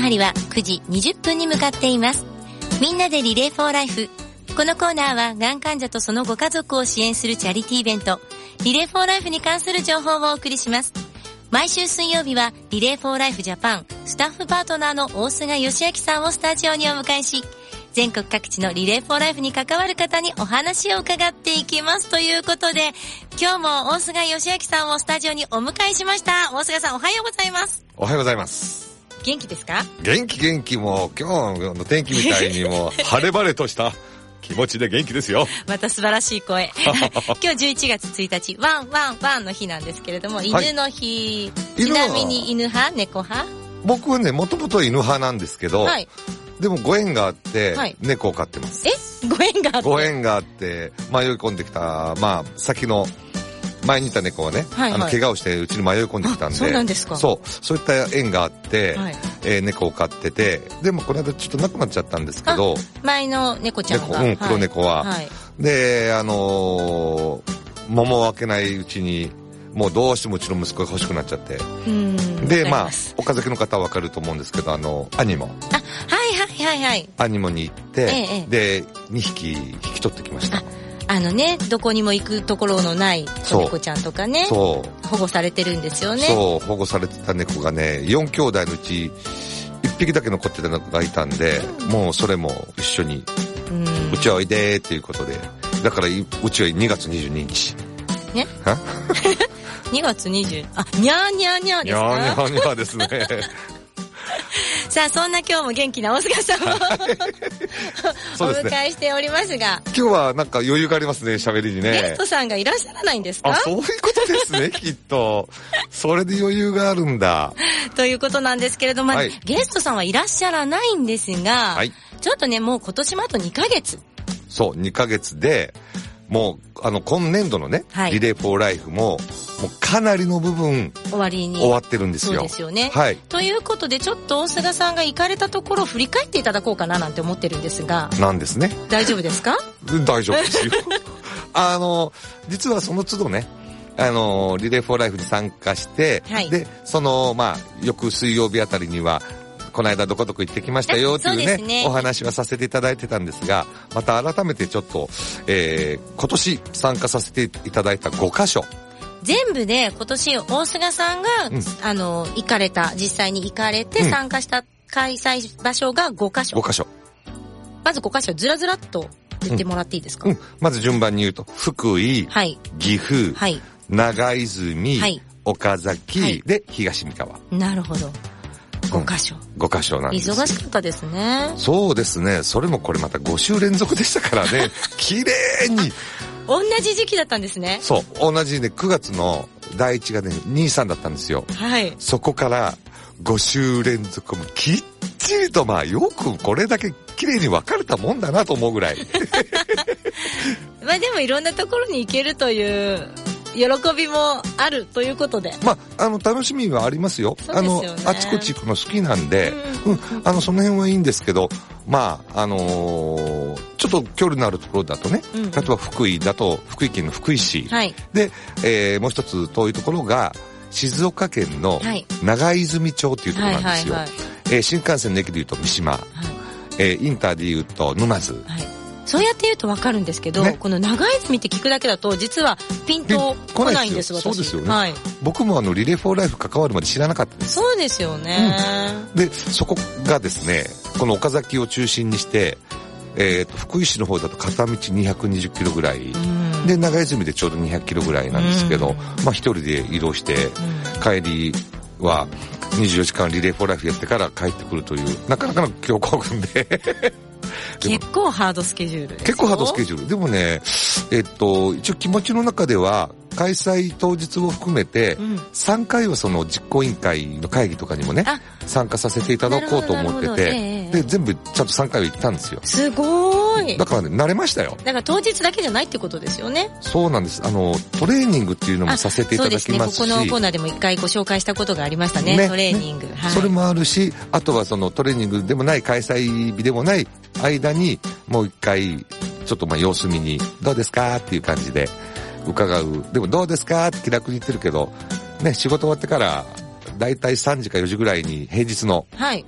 りは9時20分に向かっています。みんなでリレーフォーライフ。このコーナーはがん患者とそのご家族を支援するチャリティーイベントリレーフォーライフに関する情報をお送りします。毎週水曜日はリレーフォーライフジャパンスタッフパートナーの大菅義明さんをスタジオにお迎えし、全国各地のリレーフォーライフに関わる方にお話を伺っていきますということで、今日も大菅義明さんをスタジオにお迎えしました。大菅さん、おはようございます。 おはようございます。 元気ですか？ 元気。もう今日の天気みたいにもう晴れ晴れとした気持ちで元気ですよ。 また素晴らしい声。今日11月1日、ワンの日なんですけれども、犬の日。ちなみに犬派？猫派？ 僕はね、もともと犬派なんですけど、でもご縁があって、猫を飼ってます。 ご縁があって、 迷い込んできた、先の、前にいた猫はね、怪我をしてうちに迷い込んできたんで。 そうなんですか。 そういった縁があって、猫を飼ってて、でもこの間ちょっと亡くなっちゃったんですけど。 前の猫ちゃんが。 黒猫は。で、桃を開けないうちに、もうどうしてもうちの息子が欲しくなっちゃって。で、岡崎の方はわかると思うんですけど、アニモ。 はい。 アニモに行って、で、2匹引き取ってきました。 どこにも行くところのない子猫ちゃんとかね。保護されてるんですよね。 保護されてた猫がね、4兄弟のうち1匹だけ残ってた猫がいたんで、もうそれも一緒に、うちはおいでーっていうことで、だからうちは2月22日。 ね2月20、にゃーですか？ にゃーですね。 さあ、そんな今日も元気な大菅さんをお迎えしておりますが、 今日はなんか余裕がありますね、喋りにね。 ゲストさんがいらっしゃらないんですか？ そういうことですね、きっと。それで余裕があるんだ。 ということなんですけれども、ゲストさんはいらっしゃらないんですが、ちょっとね、もう今年もあと2ヶ月。 そう、2ヶ月で、もう、今年度のね、リレーフォーライフもうかなりの部分、終わってるんですよ。 そうですよね。 はい。 ということで、ちょっと大菅さんが行かれたところを振り返っていただこうかななんて思ってるんですが。 なんですね。 大丈夫ですか？ 大丈夫ですよ。実はその都度ね、リレーフォーライフに参加して、で、翌水曜日あたりには、この間どこどこ行ってきましたよっていうね、お話はさせていただいてたんですが、また改めてちょっと、今年参加させていただいた5カ所。 全部で今年大菅さんが、行かれた、実際に行かれて参加した開催場所が5カ所。 5カ所。 まず5カ所ずらずらっと言ってもらっていいですか？ まず順番に言うと、福井、岐阜、長泉、岡崎、で、東三河。 なるほど。5カ所。 5カ所なんです。 忙しかったですね。 そうですね。それもこれまた5週連続でしたからね。綺麗に。 同じ時期だったんですね。 そう。同じね、9月の第1がね、2、3だったんですよ。そこから5週連続もきっちりと、よくこれだけ綺麗に分かれたもんだなと思うぐらい。 でもいろんなところに行けるという、喜びもあるということで。 楽しみはありますよ。あちこち行くの好きなんで、その辺はいいんですけど、ちょっと距離のあるところだとね、例えば福井だと、福井県の福井市。で、もう一つ遠いところが、静岡県の長泉町っていうところなんですよ。新幹線の駅で言うと三島、インターで言うと沼津。 そうやって言うと分かるんですけど、この長泉って聞くだけだと実はピンと来ないんです、私。 そうですよね。僕もリレーフォーライフ関わるまで知らなかったです。 そうですよね。 で、そこがですね、この岡崎を中心にして、福井市の方だと片道220キロぐらい、で、長泉でちょうど200キロぐらいなんですけど、一人で移動して、帰りは24時間リレーフォーライフやってから帰ってくるという、なかなかの強行軍で、 結構ハードスケジュールですよ。 結構ハードスケジュール。でもね、一応気持ちの中では、開催当日を含めて、3回はその実行委員会の会議とかにもね、参加させていただこうと思ってて、で、全部ちゃんと3回は行ったんですよ。 すごーい。 だからね、慣れましたよ。 だから当日だけじゃないってことですよね。 そうなんです。トレーニングっていうのもさせていただきますし。そうですね、 ここのコーナーでも一回ご紹介したことがありましたね、トレーニング。 それもあるし、あとはそのトレーニングでもない、開催日でもない間に、もう一回、ちょっと様子見に、どうですかっていう感じで、伺う。でもどうですかって気楽に言ってるけど、ね、仕事終わってから、だいたい3時か4時ぐらいに平日の、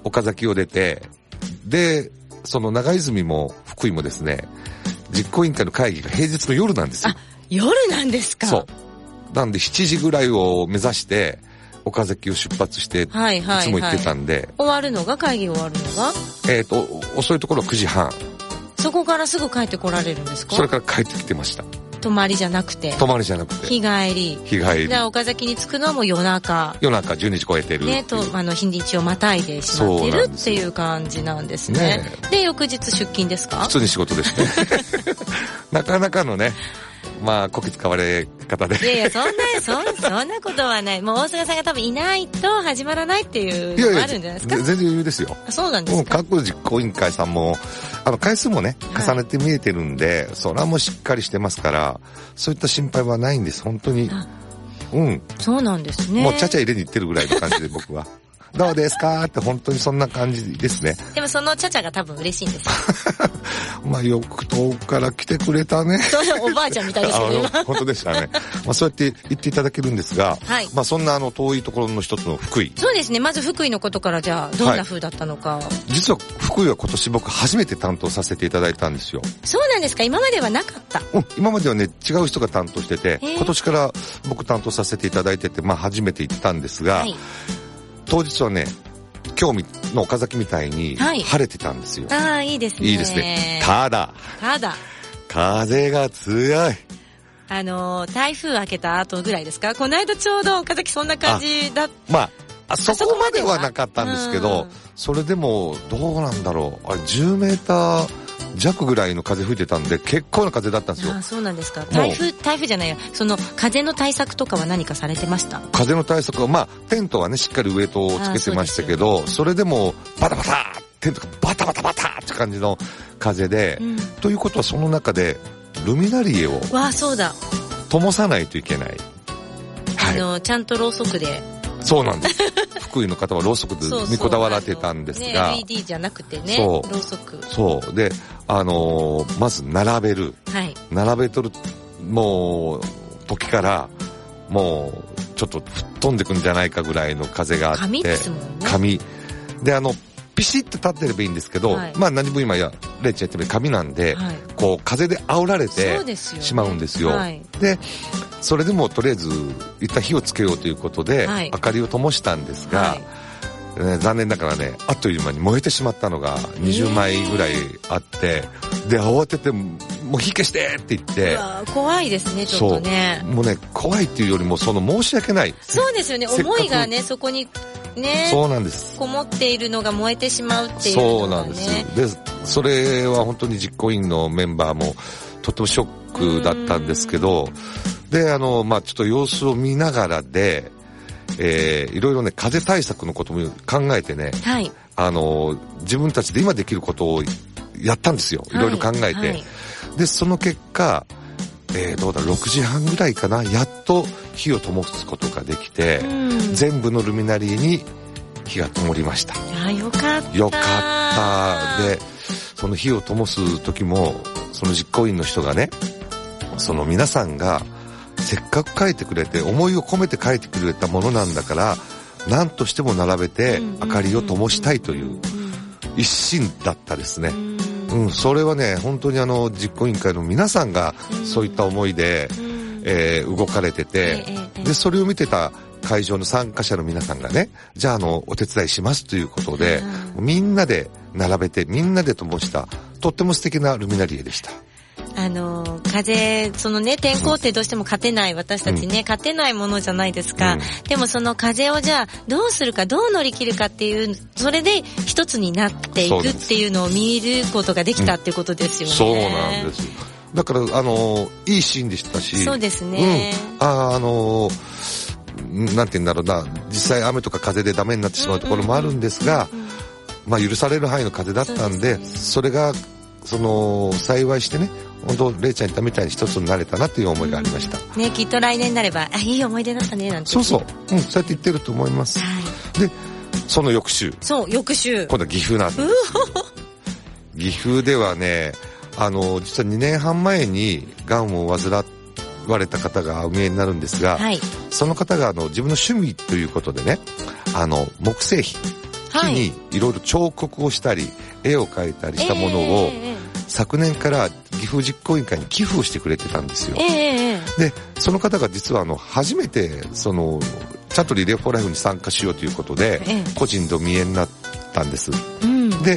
岡崎を出て、で、その長泉も福井もですね、実行委員会の会議が平日の夜なんですよ。 あ、夜なんですか。 そう。なんで7時ぐらいを目指して、岡崎を出発して、いつも行ってたんで。 終わるのが、会議終わるのが遅いところは9時半。 そこからすぐ帰ってこられるんですか？ それから帰ってきてました。 泊まりじゃなくて。 泊まりじゃなくて。 日帰り。 日帰り。 じゃあ岡崎に着くのはもう夜中。 夜中12時超えてる。 ね、日にちをまたいでしまってるっていう感じなんですね。で、翌日出勤ですか？ 普通に仕事ですね。なかなかのね、まあ、こき使われ方で。 いや、そんなことはない。もう大菅さんが多分いないと始まらないっていうのがあるんじゃないですか？ 全然余裕ですよ。 そうなんですか？ 各実行委員会さんも、回数もね、重ねて見えてるんで、それはもうしっかりしてますから、そういった心配はないんです、本当に。 そうなんですね。 もうちゃちゃ入れに行ってるぐらいの感じで僕は。どうですかって本当にそんな感じですね。 でもそのチャチャが多分嬉しいんですよ。 まあよく遠くから来てくれたね。 それおばあちゃんみたいですよね。 本当でしたね。まあそうやって言っていただけるんですが、まあそんな遠いところの一つの福井。 そうですね。まず福井のことからじゃあどんな風だったのか。 実は福井は今年僕初めて担当させていただいたんですよ。 そうなんですか？今まではなかった？ 今まではね違う人が担当してて、今年から僕担当させていただいてて、まあ初めて行ったんですが、当日はね、今日の岡崎みたいに晴れてたんですよ。 ああ、いいですね。 いいですね。ただ、風が強い。 台風明けた後ぐらいですか？この間ちょうど岡崎そんな感じだった。 まあ、そこまではなかったんですけど、それでもどうなんだろう。あれ10メーター弱ぐらいの風吹いてたんで結構な風だったんですよ。 ああ、そうなんですか。台風じゃないや。その風の対策とかは何かされてました？風の対策はまあテントはねしっかりウエイトをつけてましたけど、それでもバタバタテントがバタバタバタって感じの風で、ということはその中でルミナリエを灯さないといけない。 ちゃんとろうそくで。 そうなんです。福井の方はろうそくにこだわられてたんですが、 LED じゃなくてね、ろうそく。 そうで、まず並べる、並べとるもう時からもうちょっと吹っ飛んでくんじゃないかぐらいの風があって、 紙ですもんね。 紙でピシッと立ってればいいんですけど、まあ何分今レイちゃん言ってる紙なんで、こう風で煽られてしまうんですよ。でそれでもとりあえず一旦火をつけようということで、明かりを灯したんですが、残念ながらねあっという間に燃えてしまったのが20枚ぐらいあって、で慌ててもう火消してって言って、 怖いですねちょっとね。 もうね怖いっていうよりも申し訳ない。 そうですよね。思いがねそこにね、 そうなんです。 こもっているのが燃えてしまうっていうのがね。 そうなんです。でそれは本当に実行委員のメンバーもとてもショックだったんですけど、でまあちょっと様子を見ながらで、いろいろね風対策のことも考えてね、自分たちで今できることをやったんですよ。いろいろ考えて、でその結果、どうだ6時半ぐらいかな、やっと火を灯すことができて、全部のルミナリーに火が灯りました。 よかった。 よかった。でその火を灯す時もその実行委員の人がね、その皆さんがせっかく書いてくれて思いを込めて書いてくれたものなんだから何としても並べて明かりを灯したいという一心だったですね。それはね本当に実行委員会の皆さんがそういった思いで、動かれてて、でそれを見てた会場の参加者の皆さんがね、じゃあお手伝いしますということで、みんなで並べてみんなで灯したとっても素敵なルミナリエでした。 風、そのね、天候ってどうしても勝てない、私たちね、勝てないものじゃないですか。でもその風をじゃあ、どうするか、どう乗り切るかっていう、それで一つになっていくっていうのを見ることができたっていうことですよね。 そうなんです。だから、いいシーンでしたし。 そうですね。 なんて言うんだろうな、実際雨とか風でダメになってしまうところもあるんですが、まあ許される範囲の風だったんで、それが、幸いしてね、本当レイちゃん言ったみたいに一つになれたなという思いがありました。 ね、きっと来年になれば、いい思い出だったね、なんて。 そう。そうやって言ってると思います。で、その翌週。 翌週。 今度は岐阜なんです。岐阜ではね、実は2年半前に癌を患われた方がお見えになるんですが、その方が自分の趣味ということでね、木製品。 木にいろいろ彫刻をしたり絵を描いたりしたものを、昨年から岐阜実行委員会に寄付をしてくれてたんですよ。でその方が実は初めてちゃんとリレーフォーライフに参加しようということで、個人でお見えになったんです、で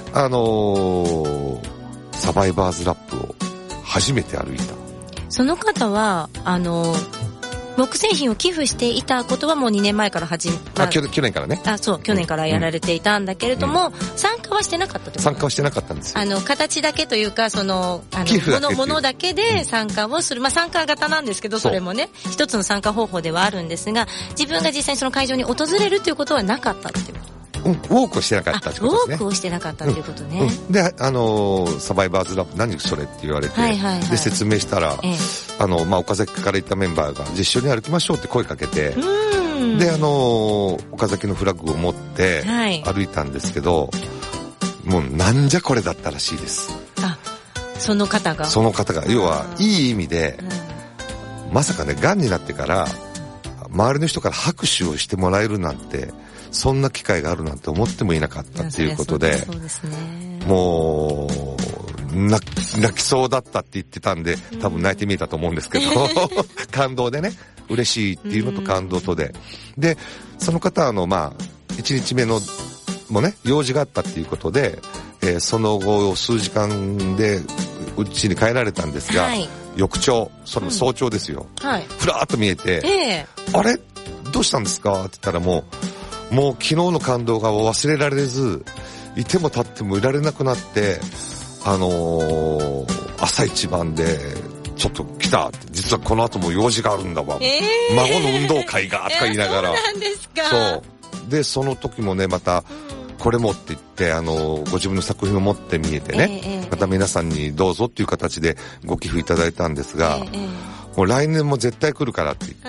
サバイバーズラップを初めて歩いた。 その方は木製品を寄付していたことはもう2年前から去年からね。 去年からやられていたんだけれども、参加はしてなかったってこと？ 参加はしてなかったんですよ。 形だけというか、寄付ものだけで参加をする。参加型なんですけど、それもね、一つの参加方法ではあるんですが、自分が実際にその会場に訪れるということはなかったっていうこと。 ウォークをしてなかったってことですね。 ウォークをしてなかったっていうことね。 で、サバイバーズラップ何それって言われて、で説明したら、岡崎から行ったメンバーが一緒に歩きましょうって声かけて、で岡崎のフラッグを持って歩いたんですけど、もうなんじゃこれだったらしいです。 その方が要はいい意味で、まさかね、がんになってから周りの人から拍手をしてもらえるなんて、そんな機会があるなんて思ってもいなかったっていうことで、もう泣きそうだったって言ってたんで、多分泣いてみえたと思うんですけど感動でね、嬉しいっていうのと感動とで、その方1日目のもね、用事があったっていうことで、その後数時間で家に帰られたんですが、翌朝、その早朝ですよ、ふらーっと見えて、あれどうしたんですかって言ったら、もう昨日の感動が忘れられず、いても立ってもいられなくなって、朝一番でちょっと来たって、実はこの後も用事があるんだわ、孫の運動会がとか言いながら、 そうなんですか。 そうで、その時もね、またこれもって言ってご自分の作品を持って見えてね、また皆さんにどうぞっていう形でご寄付いただいたんですが、もう来年も絶対来るからって言って、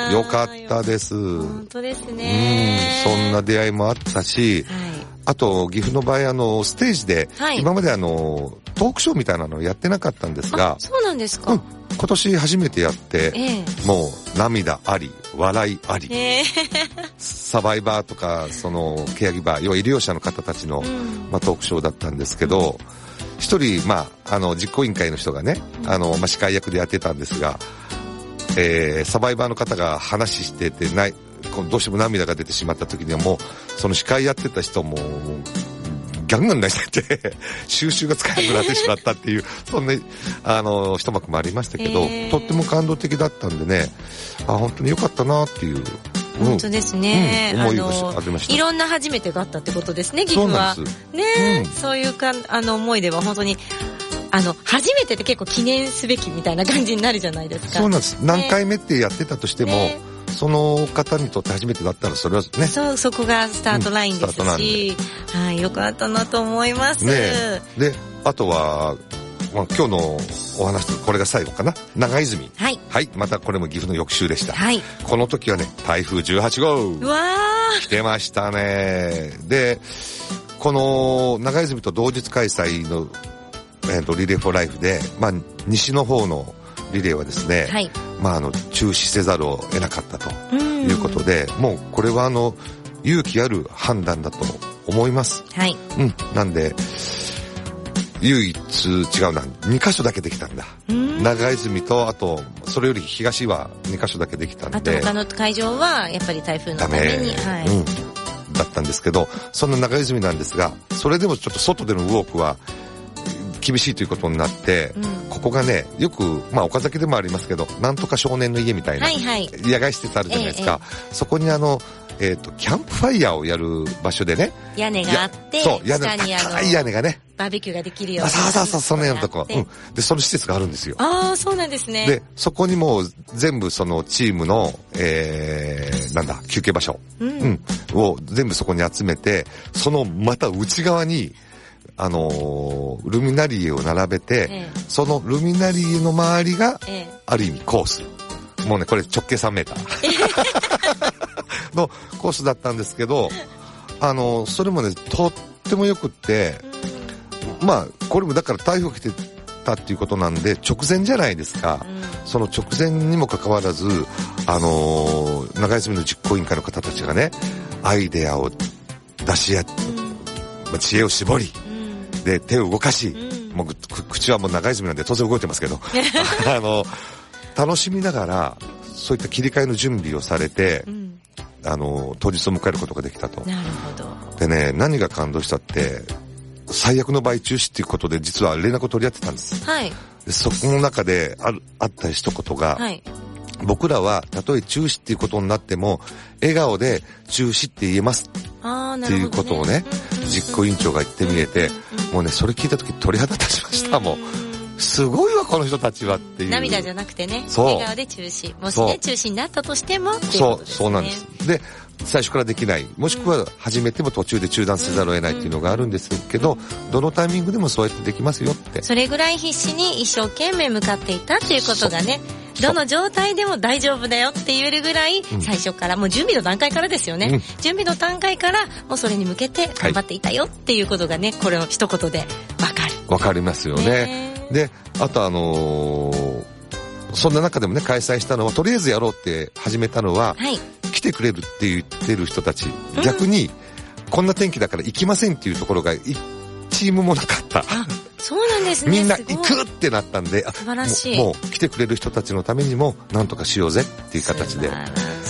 よかったです。 本当ですね。 そんな出会いもあったし、あと岐阜の場合ステージで、今までトークショーみたいなのをやってなかったんですが、 そうなんですか。 今年初めてやって、もう涙あり笑いあり、サバイバーとかケアギバー、要は医療者の方たちの、トークショーだったんですけど、一人実行委員会の人がね、司会役でやってたんですが、サバイバーの方が話しててどうしても涙が出てしまった時には、もうその司会やってた人もガンガン泣いてて収集がつかなくなってしまったっていうそんな一幕もありましたけど、とっても感動的だったんでね、本当に良かったなっていう、 本当ですね、 思いがありました。 いろんな初めてがあったってことですね、岐阜は。そうなんです。そういう思いでは本当に初めてって結構記念すべきみたいな感じになるじゃないですか。 そうなんです。何回目ってやってたとしても、その方にとって初めてだったらそれはね、 そこがスタートラインですし、よかったなと思います。 で、あとは、今日のお話、これが最後かな。長泉。またこれも岐阜の翌週でした。この時はね、台風18号。来てましたね。で、この長泉と同日開催のリレーフォーライフで、西の方のリレーはですね、中止せざるを得なかったということで、もうこれは勇気ある判断だと思います。なんで唯一違うな、2カ所だけできたんだ。長泉と、あとそれより東は2カ所だけできたんで、 あと他の会場はやっぱり台風のためにだったんですけど、そんな長泉なんですが、それでもちょっと外でのウォークは厳しいということになって、ここがね、よく岡崎でもありますけど、なんとか少年の家みたいな野外施設あるじゃないですか。そこにキャンプファイヤーをやる場所でね、 屋根があって、 下に高い屋根がね、 バーベキューができるような、 そのようなとこ、でその施設があるんですよ。 そうなんですね。 でそこにもう全部そのチームの、休憩場所、を全部そこに集めて、そのまた内側にルミナリエを並べて、そのルミナリエの周りが、ある意味コース。もうね、これ直径3メーターのコースだったんですけど、それもね、とってもよくって、これもだから台風が来てたっていうことなんで、直前じゃないですか。その直前にもかかわらず、長泉の実行委員会の方たちがね、アイデアを出し合って、知恵を絞り、で、手を動かし、もう口はもう長泉なんで当然動いてますけど、楽しみながら、そういった切り替えの準備をされて、当日を迎えることができたと。 なるほど。 でね、何が感動したって、最悪の場合中止っていうことで実は連絡を取り合ってたんです。 はい。 でそこの中であった一言が、はい、僕らはたとえ中止っていうことになっても笑顔で中止って言えますっていうことをね、実行委員長が言ってみえて、もうねそれ聞いた時鳥肌立ちました。もうすごいわこの人たちはっていう。 涙じゃなくてね、笑顔で中止、もしね中止になったとしてもっていうことですね。 そうなんです。で最初からできない、もしくは始めても途中で中断せざるを得ないっていうのがあるんですけど、どのタイミングでもそうやってできますよって。 それぐらい必死に一生懸命向かっていたっていうことがね、どの状態でも大丈夫だよって言えるぐらい、最初から、もう準備の段階からですよね。準備の段階からもうそれに向けて頑張っていたよっていうことがね、これを一言でわかる。 わかりますよね。で、あとそんな中でもね、開催したのは、とりあえずやろうって始めたのは、はい、来てくれるって言ってる人たち、逆に、こんな天気だから行きませんっていうところが、チームもなかった。 そうなんですね。 みんな行くってなったんで、 素晴らしい。 もう来てくれる人たちのためにも、なんとかしようぜっていう形で。 素晴らしいです。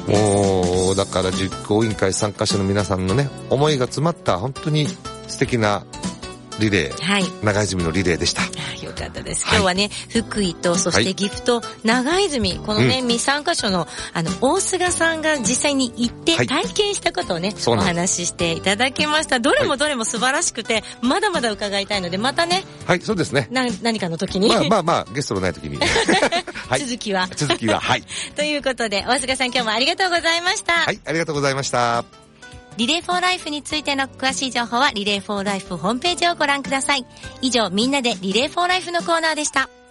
もう、だから実行委員会参加者の皆さんのね、思いが詰まった本当に素敵なリレー、はい、長泉のリレーでした。 よかったです。今日はね、福井とそして岐阜と長泉、このね、3カ所の大菅さんが実際に行って体験したことをね、お話ししていただきました。どれもどれも素晴らしくて、まだまだ伺いたいので、またね。 はい、そうですね。 何かの時に。 まあ、ゲストのない時に。 はい、続きは、 はい。 ということで、大菅さん今日もありがとうございました。 はい、ありがとうございました。 リレーフォーライフについての詳しい情報はリレーフォーライフホームページをご覧ください。以上、みんなでリレーフォーライフのコーナーでした。